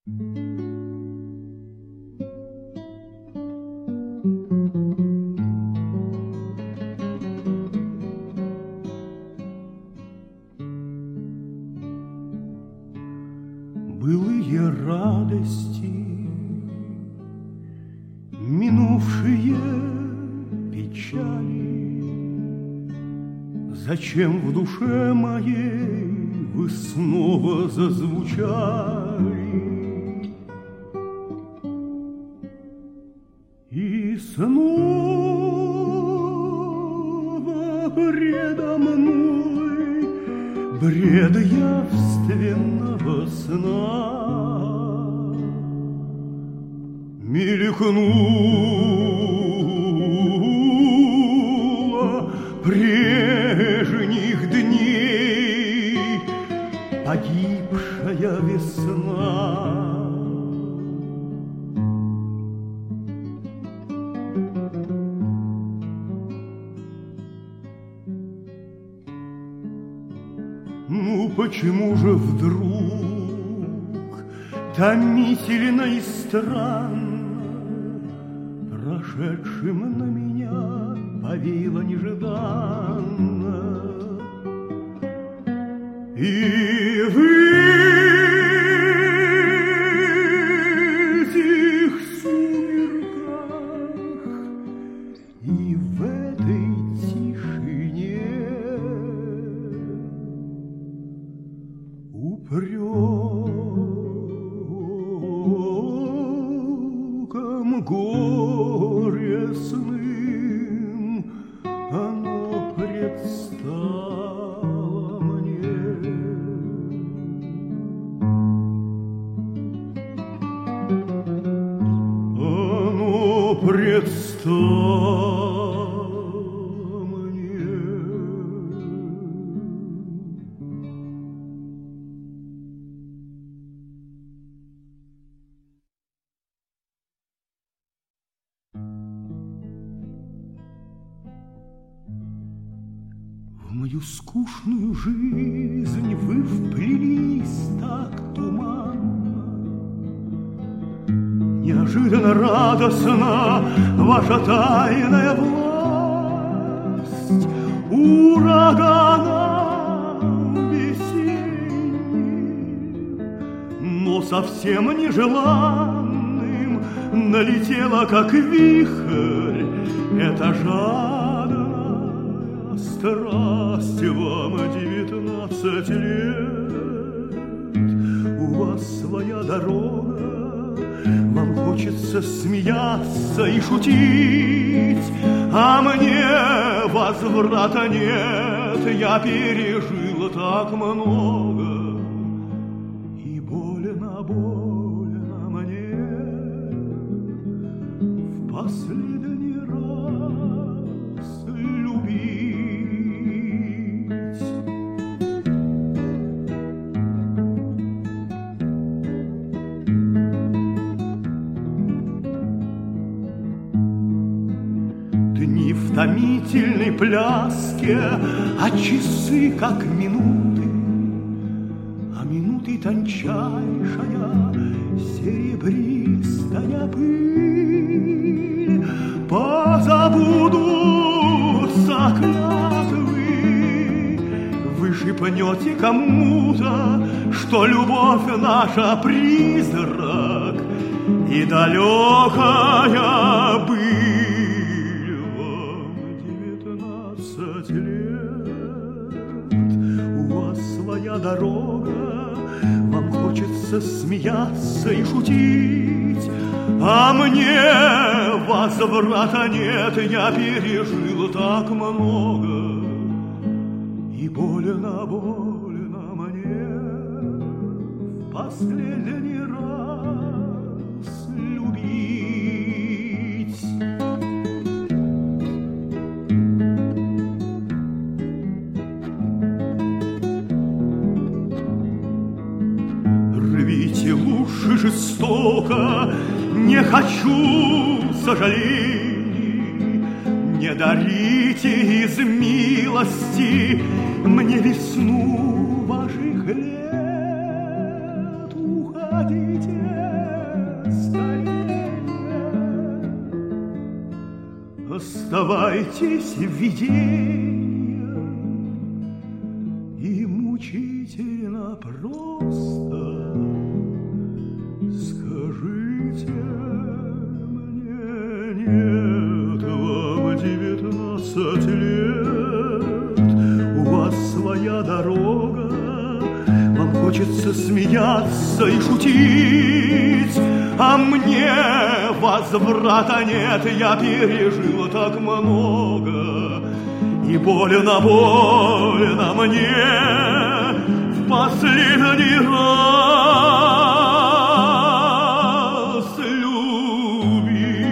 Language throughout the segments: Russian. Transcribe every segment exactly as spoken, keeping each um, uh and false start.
Былые радости, минувшие печали, зачем в душе моей вы снова зазвучали? И снова предо мной бред явственного сна мелькнула прежних дней погибшая весна. Ну почему же вдруг томительно и странно прошедшим на меня повеяло нежданно? И в этих сумерках, и в этой тишине упреком горестным оно предстало мне. Оно предстало мне. В мою скучную жизнь вы вплелись так туманно, неожиданно радостна ваша тайная власть ураганом весенним, но совсем нежеланным налетела, как вихрь, эта жадная страсть. Вам девятнадцать лет, у вас своя дорога, вам хочется смеяться и шутить, а мне возврата нет, я пережила так много, и больно, больно мне в последний раз любить. Дни в томительной пляске, а часы как минуты, а минуты тончайшая серебристая пыль. Позабудутся клятвы, вы шепнете кому-то, что любовь наша призрак и далекая быль. Лет, у вас своя дорога, вам хочется смеяться и шутить, а мне возврата нет, я пережил так много, и больно, больно мне в последний раз любить. Рвите лучше жестоко, не хочу сожалений, не дарите из милости мне весну ваших лет. Уходите, оставайтесь видением, и мучительно просто скажите мне: нет вам девятнадцать лет, у вас своя дорога, вам хочется смеяться и шутить, а мне возврата нет, я пережила так много, и больно, больно мне в последний раз любить.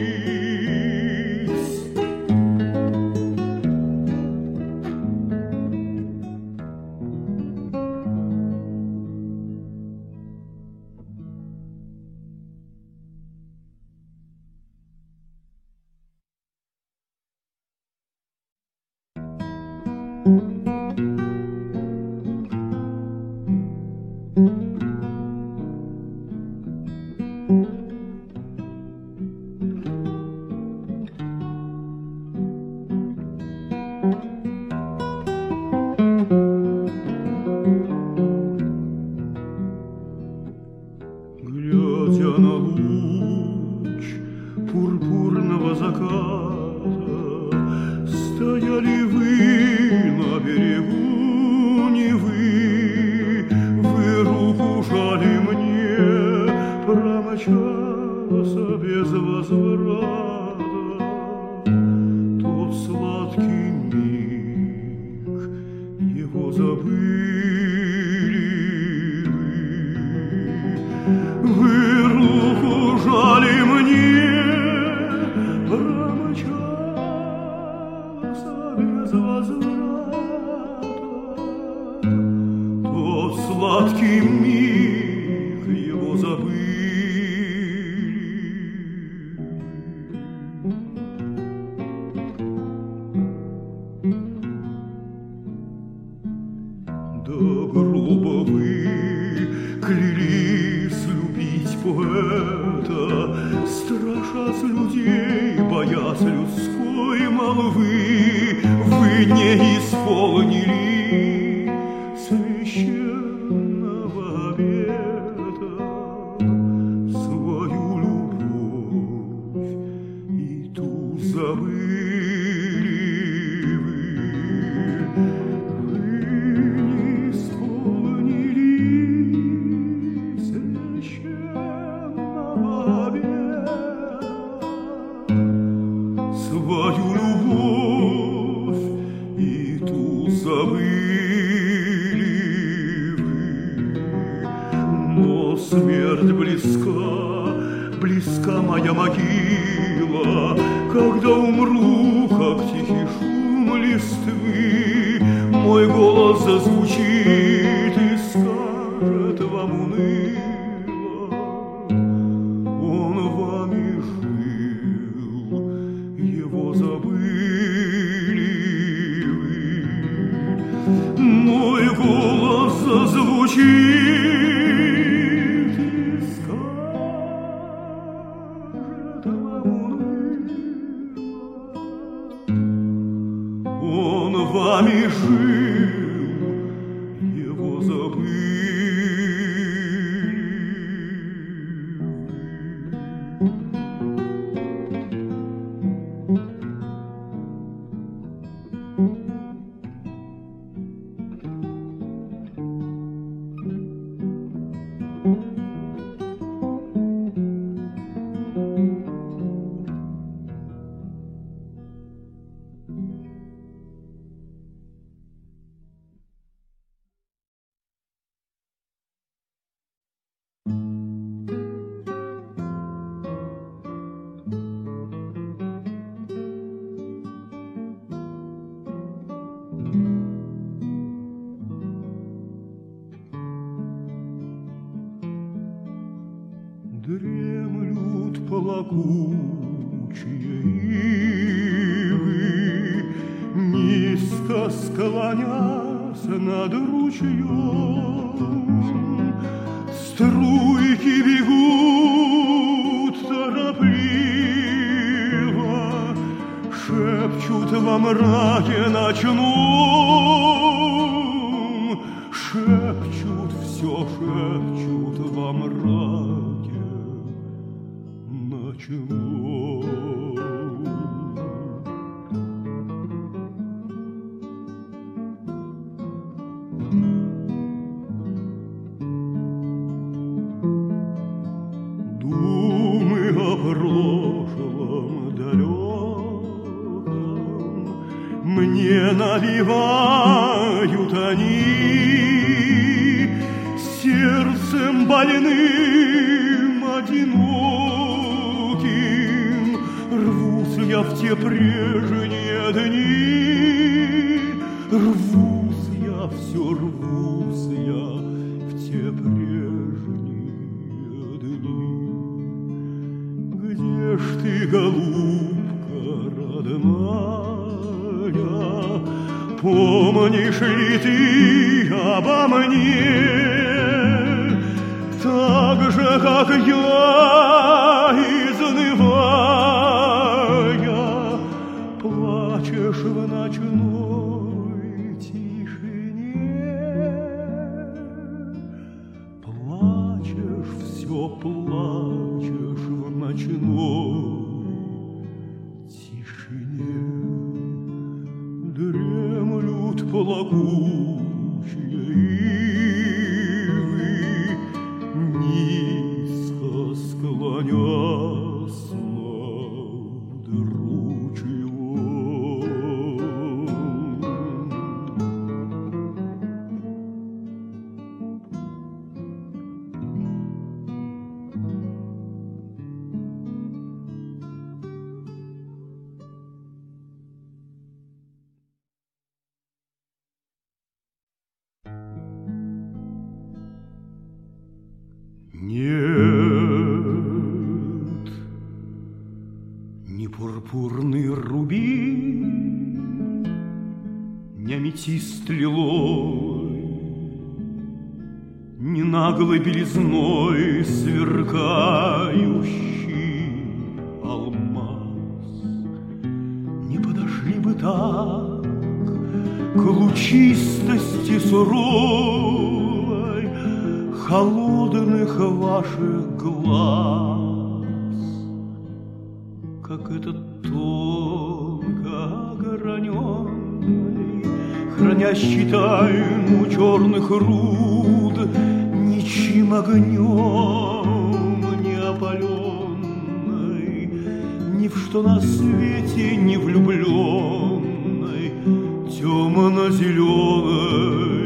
Глядя на луч пурпурного заката, стояли вы на берегу Невы, вы руку жали мне, промчался без возврата тот сладкий миг, его забыли вы. Вы руку жали мне, промчался без возврата тот сладкий миг, его забыли. До гроба вы клялись любить поэта, страшась людей, боясь людской молвы, вы не исполнили священного обета, свою любовь и ту забыли вы. Вы не исполнили священного обета, свою любовь и ту забыли вы. Но смерть близка, близка моя могила, когда умру, как тихий шум листвы, мой голос зазвучит и скажет вам уныло: он вами жил, его забыли вы. Мой голос зазвучит и скажет вам уныло: он вами жил, его забыли дремлют плакучие ивы, низко склонясь над ручьем. Струйки бегут торопливо, мраке ночном шепчут, все шепчут во мраке ночном. Думы о прошлом далеком мне навевают они, сердцем больным, одиноким, рвусь я в те прежние дни, рвусь я, все рвусь я в те прежние дни. Где ж ты, голубка родная, помнишь ли ты обо мне, так же, как я, изнывая, плачешь в ночной тишине, плачешь, все плачешь в ночной тишине. Дремлют плакучие ивы, низко склонясь над ручьем. Нет, ни пурпурный рубин, ни аметист лиловый, ни наглой белизной сверкающий алмаз не подошли бы так к лучистости суровой холодных ваших глаз, как этот тонко ограненный, хранящий тайну черных руд, ничьим огнем не опаленный, ни в что на свете не влюбленный, темно-зеленый.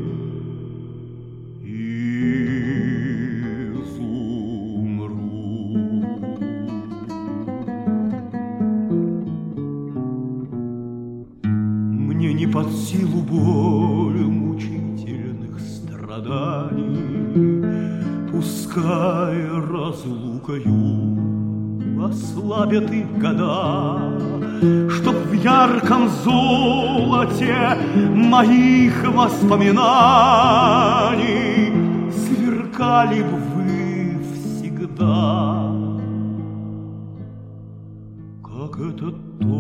Под силу боль мучительных страданий, пускай разлукою ослабят их года, чтоб в ярком золоте моих воспоминаний сверкали б вы всегда, как этот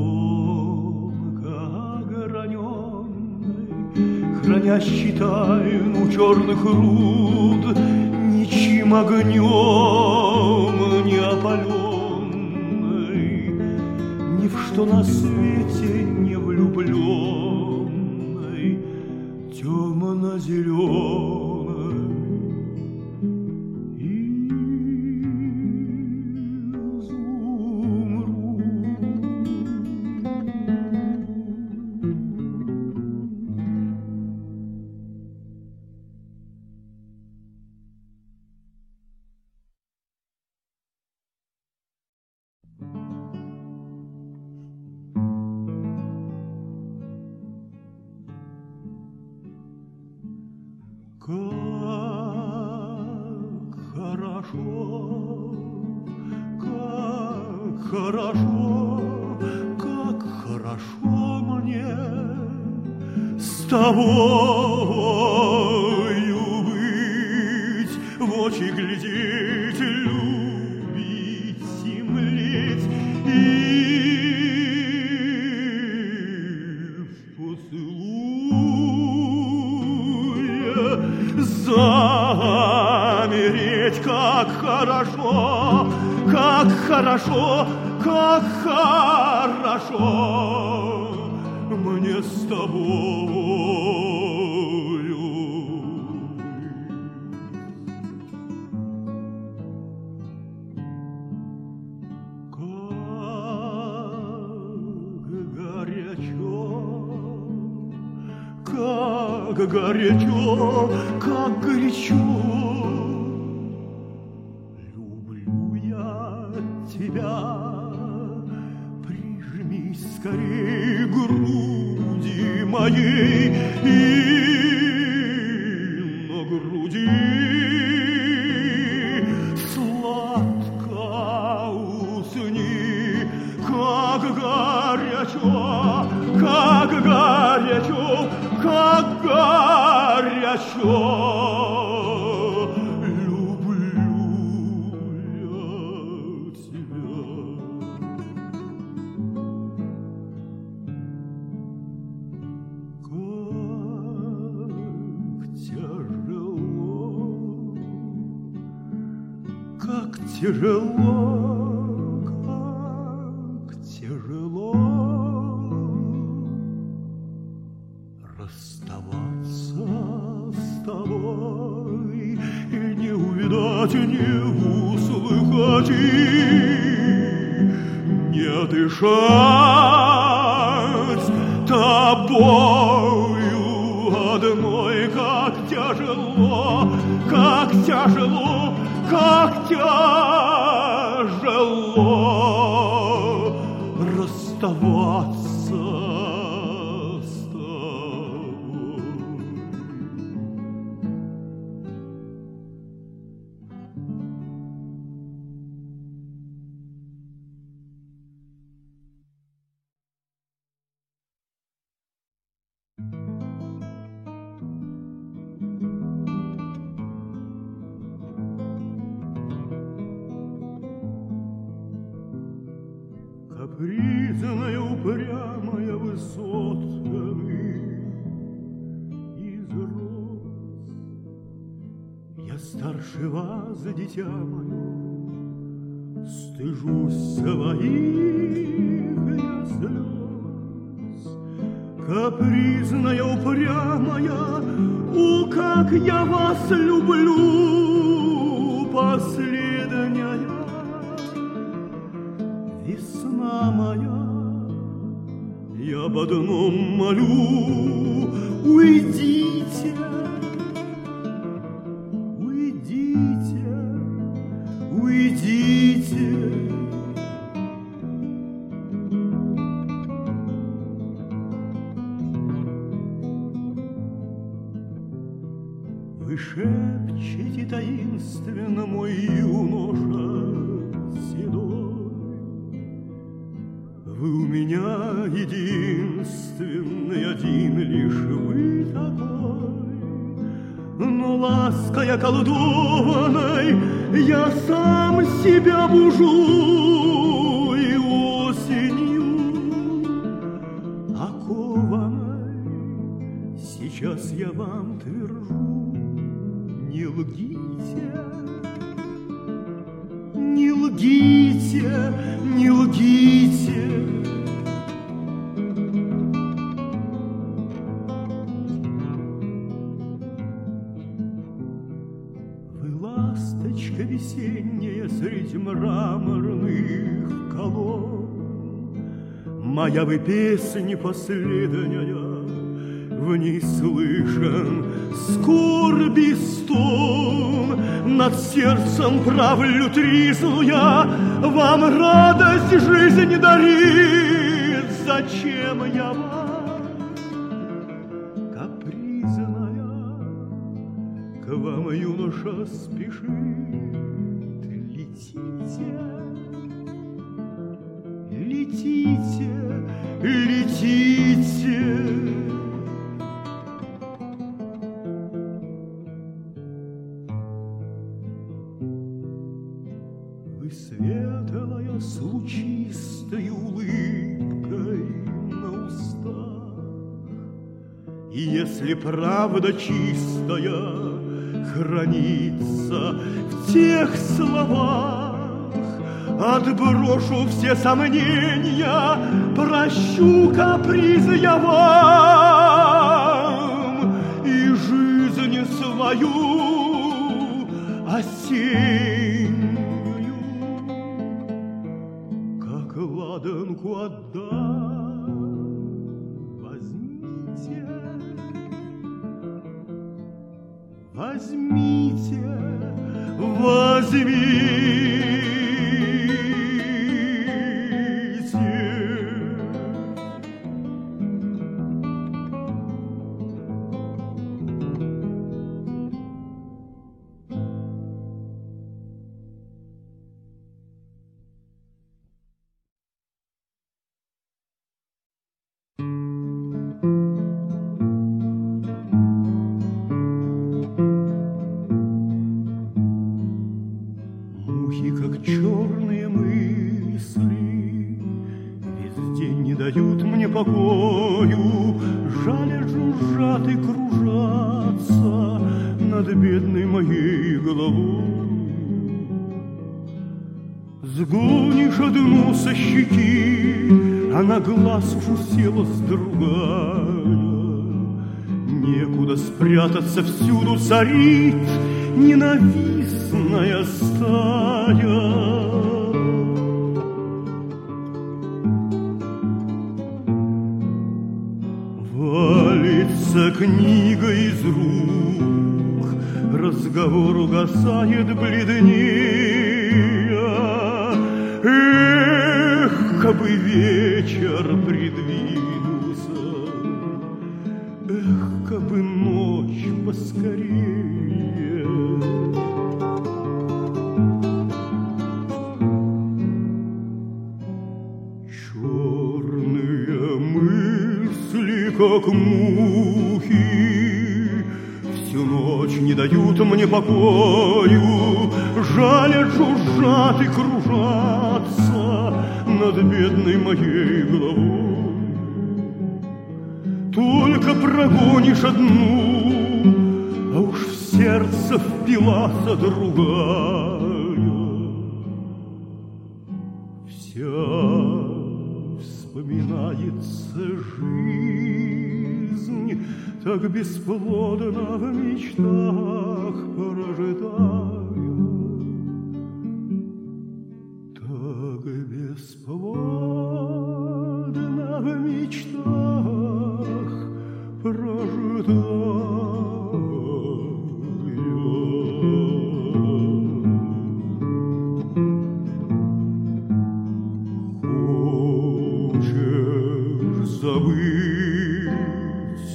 хранящий тайну черных руд, ничьим огнем не опаленный, ни в что на свете не влюбленный, темно-зеленый. Как хорошо, как хорошо, как хорошо мне с тобою быть, в очи глядеть, любить и млеть, и смотреть, как хорошо, как хорошо, как хорошо мне с тобою. Как горячо, как горячо люблю я тебя. Прижмись скорей к груди моей, и на груди сладко усни. Как горячо, как горячо, как горячо люблю я тебя. Как тяжело, как тяжело, как тяжело расставаться с тобой и не увидать, не услыхать, и не дышать тобою одной. Как тяжело, как тяжело, как тяжело расставаться с тобой. Капризная, упрямая, высотками из роз. Я старше вас, дитя мое, стыжусь своих я слез. Капризная, упрямая, у, как я вас люблю, последняя весна моя, я об одном молю: уйдите, уйдите, уйдите. Вы шепчете таинственно, мой юноша седой, вы у меня единственный, один лишь вы такой. Но лаской околдованной я сам себя бужу, и осенью окованной сейчас я вам твержу: не лгите, не лгите, не лгите. Вы ласточка весенняя средь мраморных колонн, моя вы песня последняя, в ней слышен скорби стон. Над сердцем правлю тризну я, вам радость жизни дарит. Зачем я вам, капризная, к вам, юноша, спешит? Летите, летите, летите. Вы светлая с лучистой улыбкой на устах, и если правда чистая, хранится в тех словах. Отброшу все сомнения, прощу капризы я вам и жизнь свою осеннюю, как ладанку отдам. Возьмите, возьмите, возьмите. Мухи, как черные мысли, весь день не дают мне покою, жаля, жужжат и кружатся над бедной моей головой. Сгонишь одну со щеки, а на глаз уж уселась другая. Некуда спрятаться, всюду царит ненавистная стая. Валится книга из рук, разговор угасает бледнее. Эх, кабы вечер придвинулся, эх, кабы ночь поскорее. Черные мысли, как мухи, всю ночь не дают мне покою, жалят, жужжат и кружатся над бедной моей головой. Только прогонишь одну, а уж в сердце впилась другая. Вся вспоминается жизнь, так бесплодно в мечтах прожитая, так бесплодно в мечтах прожитая. Хочешь забыть,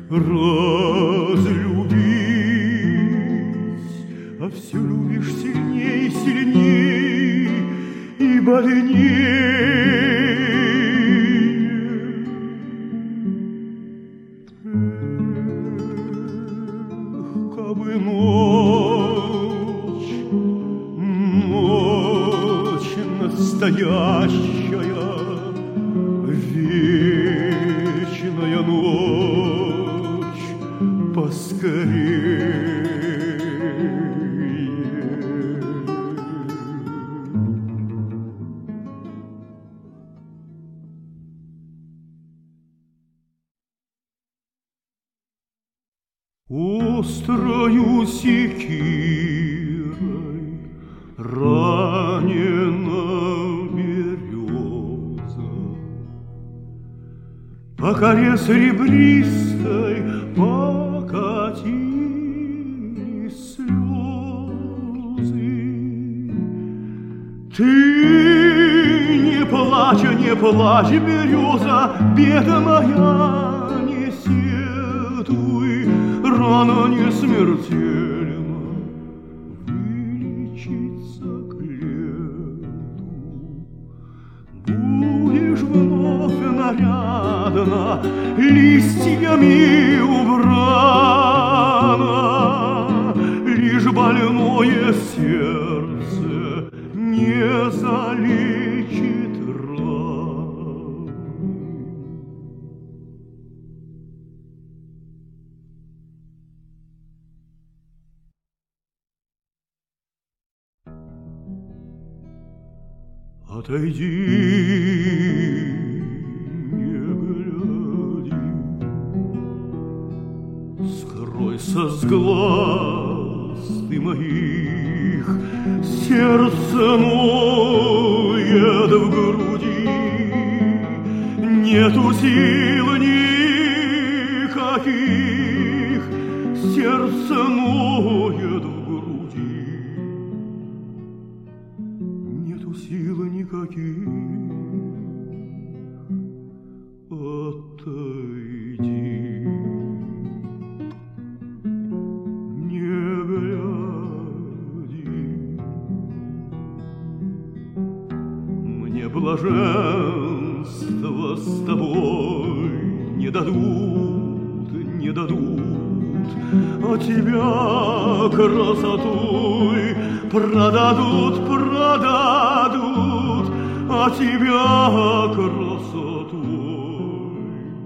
разлюбить, а все любишь сильней, сильней и больней. Эх, кабы ночь, ночь настоящая, вечная ночь, поскорее. Острою секирой ранена береза, по коре серебристой покатились слезы. Ты не плачь, не плачь, береза, беда моя, не сетуй, рана не смертельна, вылечиться к лету. Будешь вновь нарядна, листьями убрана, лишь больное сердце не залечит раны. Отойди, не гляди, скройся с глаз ты моих, сердце ноет в груди, нету сил никаких, сердце ноет в груди, нету сил никаких. Отойди, не гляди, мне блаженство с тобой не дадут, не дадут, а тебя красотой продадут, продадут, а тебя красотой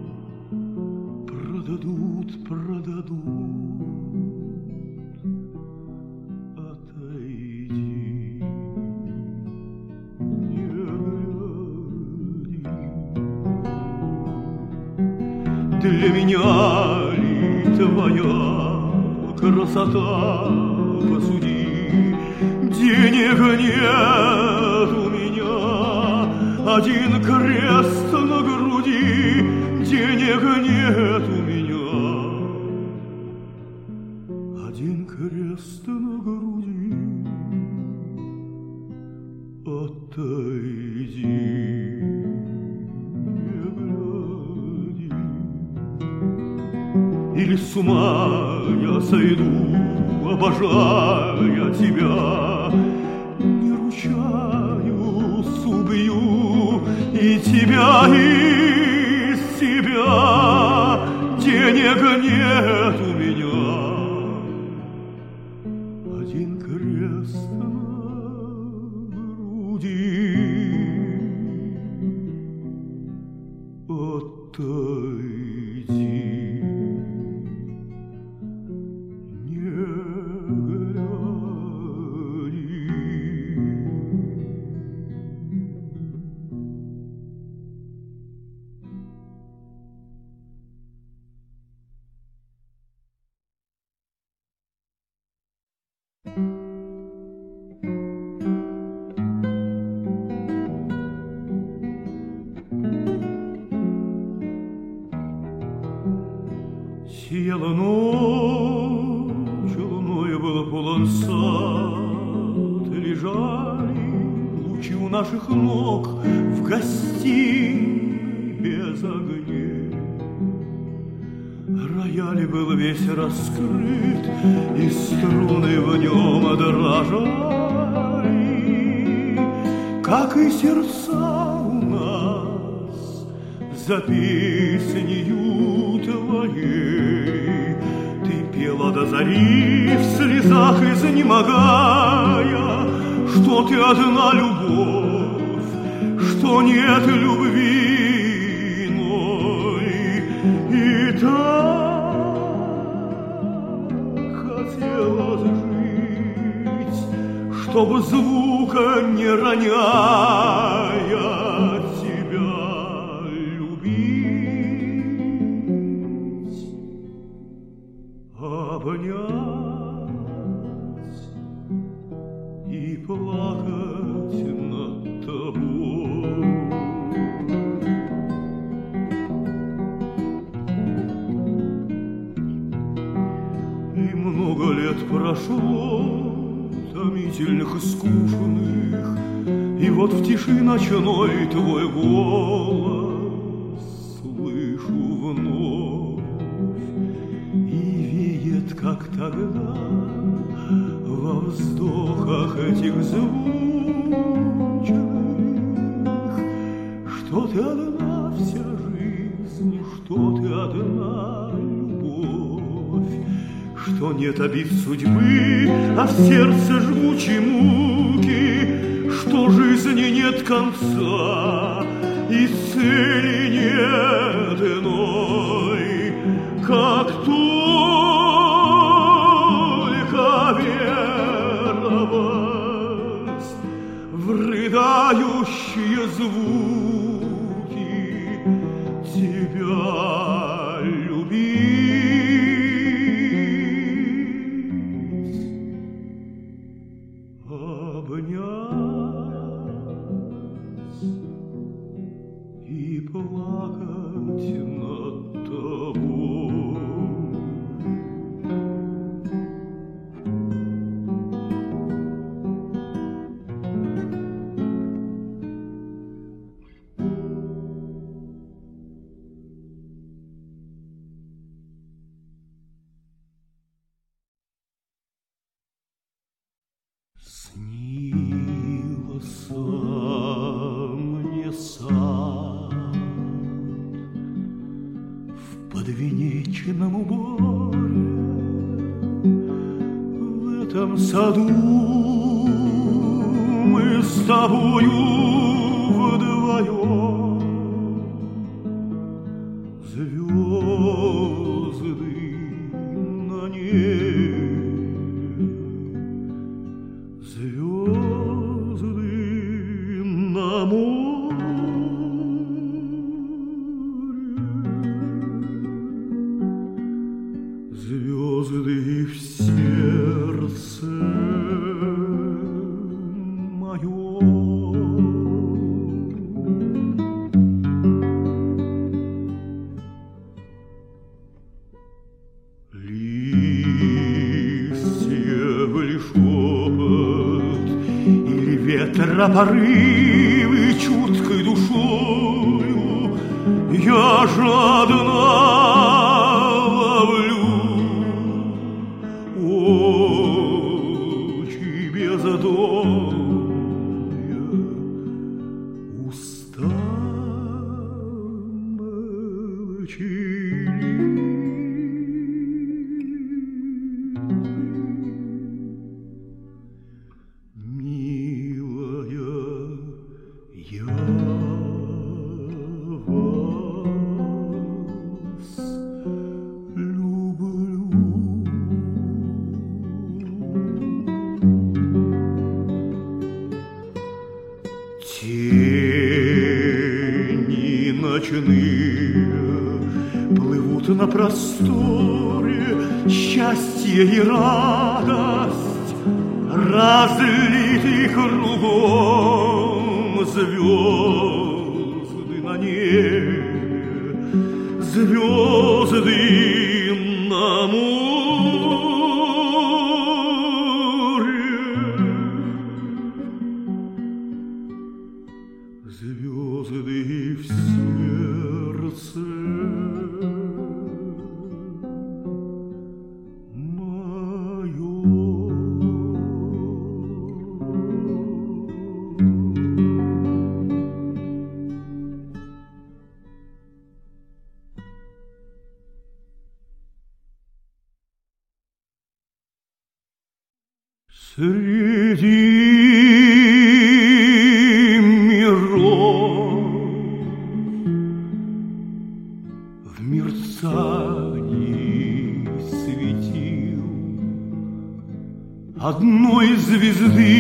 продадут, продадут. Отойди, не гляди. Для меня ли твоя красота, посуди, денег нет у меня, один крест на груди, денег нет у меня, один крест на груди. Отойди, не гляди, или с ума я сойду, обожая тебя, не ручаюсь, убью и тебя, и себя, денег нет у меня, один крест на груди. Отойди, сияла ночь, луною был полон сад, лежали лучи у наших ног в гостиной без огней. Рояль был весь раскрыт, и струны в нем дрожали, как и сердца у нас за песнею твоей. Ты пела до зари в слезах изнемогая, что ты одна любовь, что нет любви иной. И так хотелось жить, чтобы звука не роняя тебя любить, обнять и плакать над тобой. И много лет прошло, томительных и скучных, и вот в тиши ночной твой голос слышу вновь, и веет, как тогда, во вздохах этих звучных, что ты одна вся жизнь, что ты одна любовь, что нет обид судьбы, а в сердце жгучей муки, что жизни нет конца и цели нет иной, как только веровать в рыдаю поющие звуки тебя любить, обнять и плакать над тобой. Снился мне сад в подвенечном уборе. В этом саду мы с тобою вдвоем. Звезды на небе, звезды на море, звезды в сердце моем. Листьев ли шепот или ветра порывы чуткой душою я жадно ловлю очи бездомные, уста молчаливы. Тени ночные плывут на просторе, счастье и радость разлиты кругом. Звезды на небе, звезды на море, звезды в сердце среди миров в мерцании светил одной звезды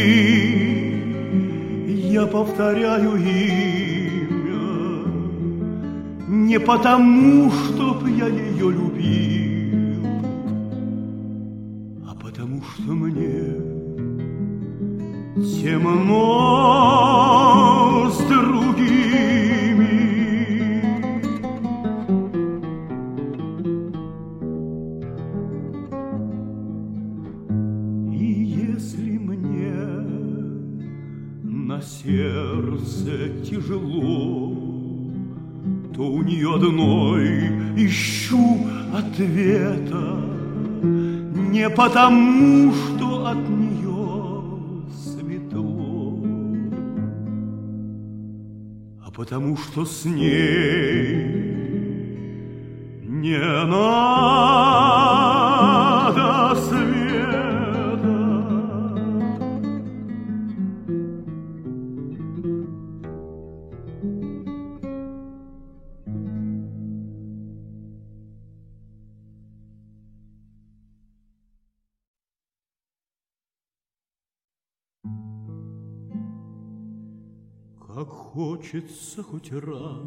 я повторяю имя не потому, чтоб я ее любил, а потому что мне темно с другими. И если мне на сердце тяжело, то у нее одной ищу ответа не потому, что от нее светло, а потому что с ней не надо света. Как хочется хоть раз,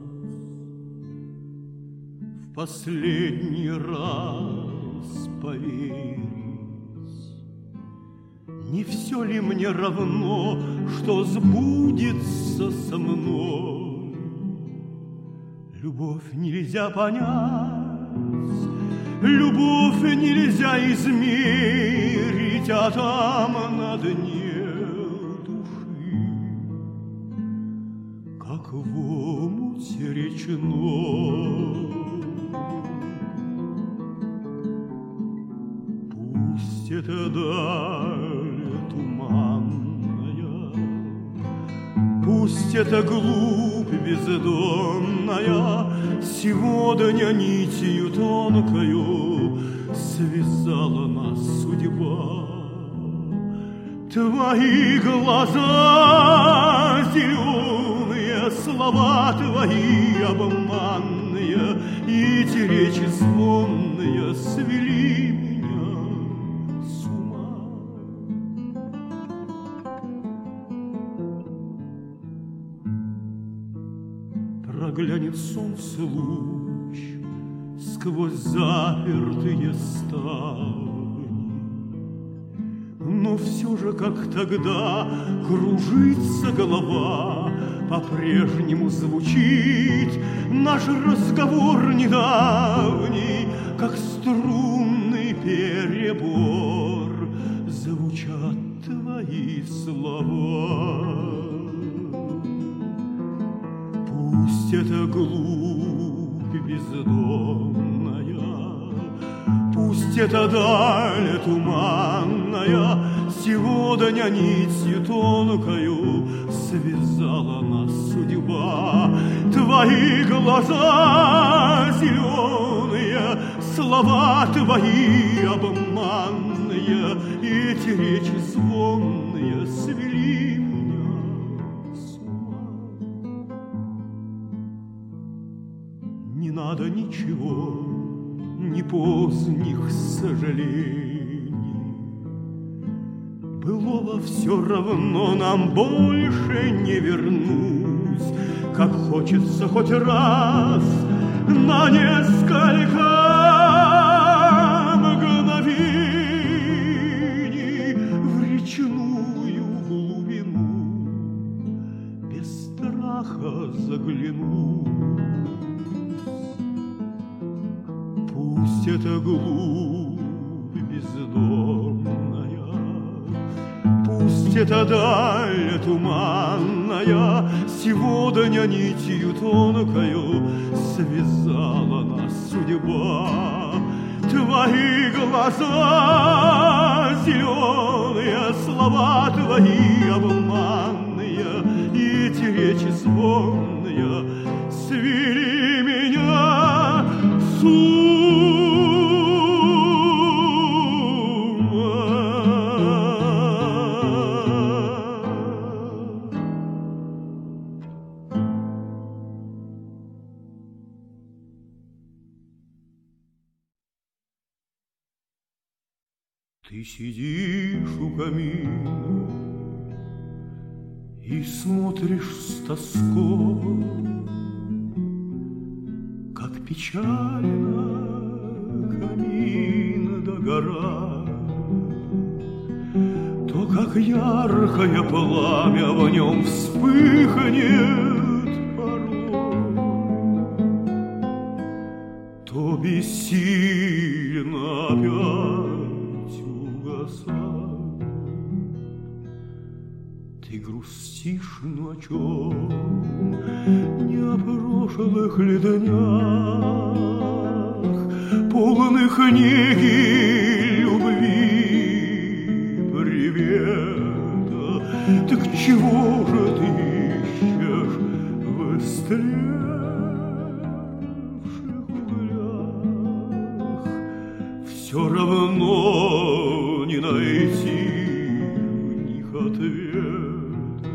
в последний раз поверить, не все ли мне равно, что сбудется со мной? Любовь нельзя понять, любовь нельзя измерить, а там на дне души, как в омуте речной. Пусть это даль туманная, пусть это глубь бездонная, сегодня нитью тонкою связала нас судьба. Твои глаза зеленые, слова твои обманные, и эти речи звонные свели меня с ума. Проглянет солнце луч сквозь запертые ставни, но все же, как тогда, кружится голова, по-прежнему звучит наш разговор недавний, как струнный перебор, звучат твои слова. Пусть это глубь бездонная, пусть это даль туманная, сегодня нитью тонкою связала нас судьба. Твои глаза зеленые, слова твои обманные, и эти речи звонные свели меня с ума. Не надо ничего, ни поздних сожалений, былого все равно нам больше не вернусь. Как хочется хоть раз на несколько мгновений в речную глубину без страха заглянуть. Пусть это глубь бездонная, пусть это даль туманная, сегодня нитью тонкою связала нас судьба. Твои глаза зеленые, слова твои обманные, и эти речи звонные свели меня с ума. Ты сидишь у камина и смотришь с тоской, как печально камин догорает, то как яркое пламя в нем вспыхнет порой, то бессильно опять угасает. Ты грустишь, но о чем? Не о прошлых ли днях, полных неги, любви, привета. Так чего же ты ищешь в истлевших углях? Все равно не найти в них ответа.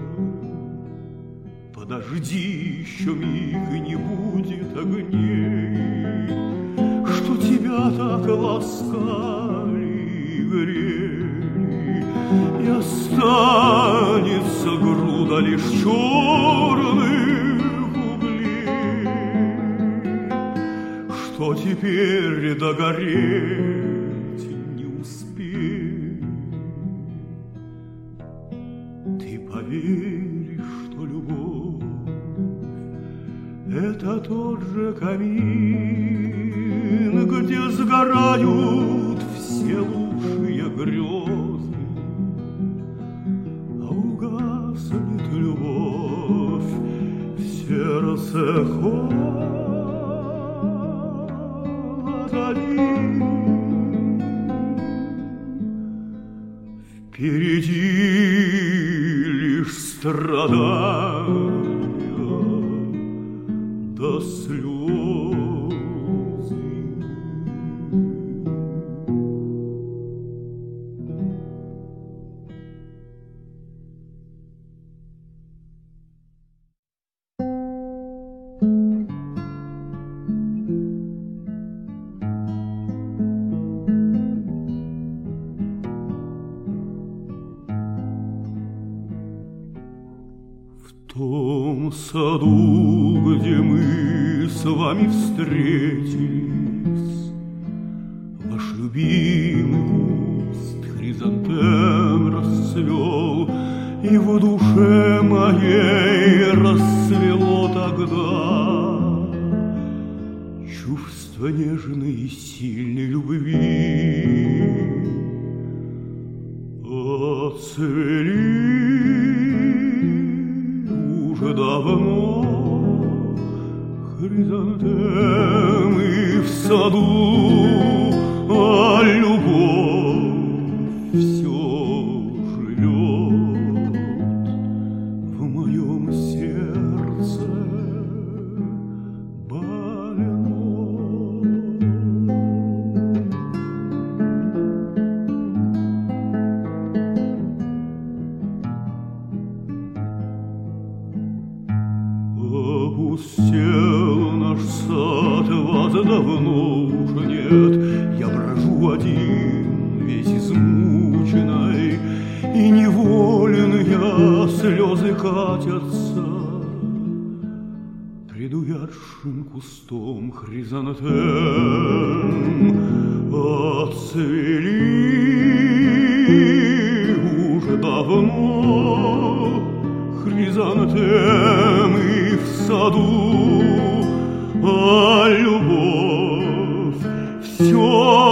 Подожди еще миг, и не будет огней, что тебя так ласкали и грели, и останется груда лишь черных теперь догореть не успеет. Ты поверишь, что любовь — это тот же камин, где сгорают все лучшие грезы, а угаснет любовь в сердце холодами. Впереди лишь страдания до слезы. В том саду, где мы с вами встретились, ваш любимый куст хризантем расцвел, и в душе моей расцвело тогда чувство нежной и сильной любви. Отцвели уже давно хризантемы в саду, а любовь все живет в моем сердце больном. Опустел наш сад, вас давно уже нет. Я брожу один, весь измученный, и неволен я, слезы катятся пред увядшим кустом хризантем. Отцвели уже давно хризантемы в саду, а любовь все